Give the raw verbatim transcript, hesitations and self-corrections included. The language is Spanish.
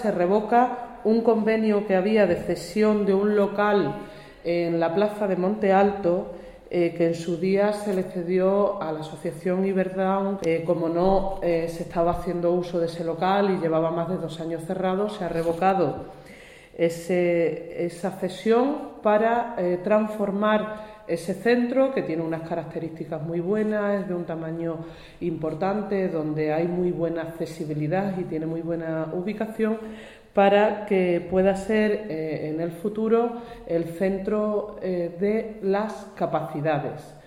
Se revoca un convenio que había de cesión de un local en la plaza de Monte Alto, eh, que en su día se le cedió a la asociación Iberdown. Eh, como no eh, se estaba haciendo uso de ese local y llevaba más de dos años cerrado, se ha revocado ese, esa cesión para eh, transformar ese centro, que tiene unas características muy buenas, es de un tamaño importante, donde hay muy buena accesibilidad y tiene muy buena ubicación, para que pueda ser eh, en el futuro el centro eh, de las capacidades.